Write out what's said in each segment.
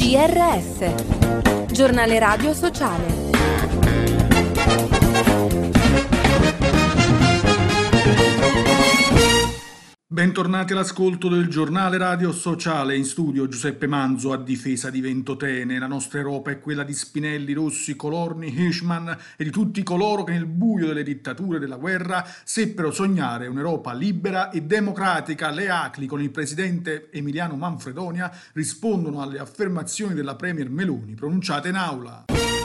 GRS, Giornale Radio Sociale. Bentornati all'ascolto del Giornale Radio Sociale. In studio Giuseppe Manzo a difesa di Ventotene. La nostra Europa è quella di Spinelli, Rossi, Colorni, Hirschman e di tutti coloro che nel buio delle dittature e della guerra seppero sognare un'Europa libera e democratica. Le ACLI con il presidente Emiliano Manfredonia rispondono alle affermazioni della premier Meloni pronunciate in aula.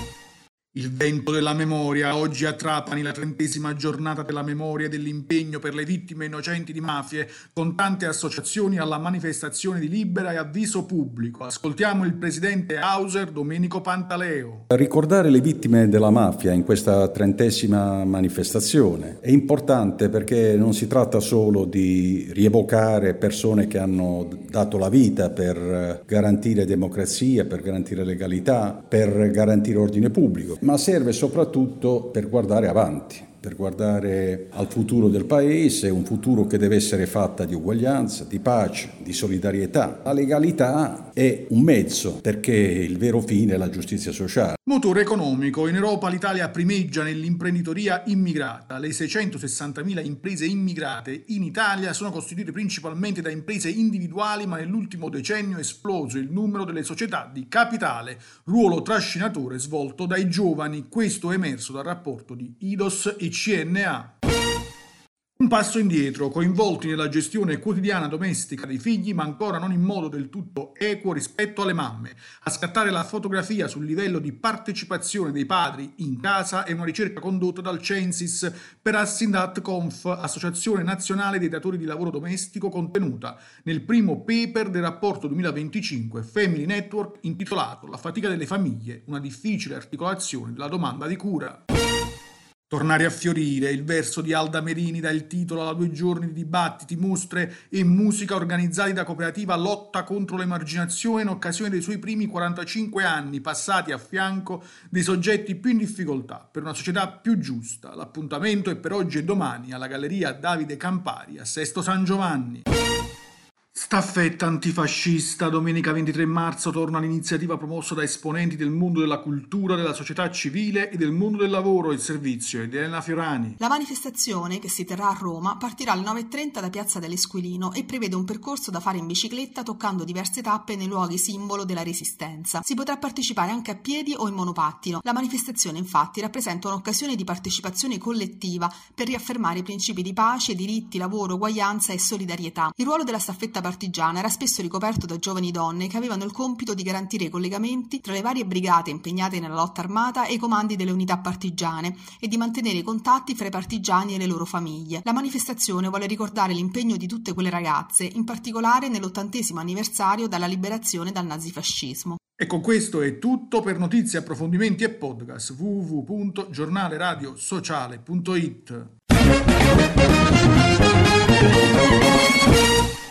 Il vento della memoria. Oggi a Trapani la 30ª giornata della memoria e dell'impegno per le vittime innocenti di mafie, con tante associazioni alla manifestazione di Libera e avviso pubblico. Ascoltiamo il presidente Hauser Domenico Pantaleo. Ricordare le vittime della mafia in questa 30ª manifestazione è importante perché non si tratta solo di rievocare persone che hanno dato la vita per garantire democrazia, per garantire legalità, per garantire ordine pubblico, ma serve soprattutto per guardare avanti, per guardare al futuro del Paese, un futuro che deve essere fatta di uguaglianza, di pace, di solidarietà. La legalità è un mezzo perché il vero fine è la giustizia sociale. Motore economico. In Europa l'Italia primeggia nell'imprenditoria immigrata. Le 660.000 imprese immigrate in Italia sono costituite principalmente da imprese individuali, ma nell'ultimo decennio è esploso il numero delle società di capitale, ruolo trascinatore svolto dai giovani. Questo è emerso dal rapporto di IDOS e CNA. Un passo indietro, coinvolti nella gestione quotidiana domestica dei figli, ma ancora non in modo del tutto equo rispetto alle mamme. A scattare la fotografia sul livello di partecipazione dei padri in casa è una ricerca condotta dal Censis per Assindat-Conf, Associazione Nazionale dei Datori di Lavoro Domestico, contenuta nel primo paper del rapporto 2025 Family Network intitolato La fatica delle famiglie, una difficile articolazione della domanda di cura. Tornare a fiorire, il verso di Alda Merini dà il titolo alla 2 giorni di dibattiti, mostre e musica organizzati da Cooperativa Lotta contro l'Emarginazione in occasione dei suoi primi 45 anni passati a fianco dei soggetti più in difficoltà per una società più giusta. L'appuntamento è per oggi e domani alla Galleria Davide Campari a Sesto San Giovanni. Staffetta antifascista. Domenica 23 marzo torna l'iniziativa promossa da esponenti del mondo della cultura, della società civile e del mondo del lavoro. Il servizio è di Elena Fiorani. La manifestazione, che si terrà a Roma, partirà alle 9:30 da Piazza dell'Esquilino e prevede un percorso da fare in bicicletta toccando diverse tappe nei luoghi simbolo della Resistenza. Si potrà partecipare anche a piedi o in monopattino. La manifestazione infatti rappresenta un'occasione di partecipazione collettiva per riaffermare i principi di pace, diritti, lavoro, uguaglianza e solidarietà. Il ruolo della staffetta partigiana era spesso ricoperto da giovani donne che avevano il compito di garantire i collegamenti tra le varie brigate impegnate nella lotta armata e i comandi delle unità partigiane e di mantenere i contatti fra i partigiani e le loro famiglie. La manifestazione vuole ricordare l'impegno di tutte quelle ragazze, in particolare nell'80° anniversario dalla liberazione dal nazifascismo. E con questo è tutto. Per notizie, approfondimenti e podcast www.giornaleradiosociale.it.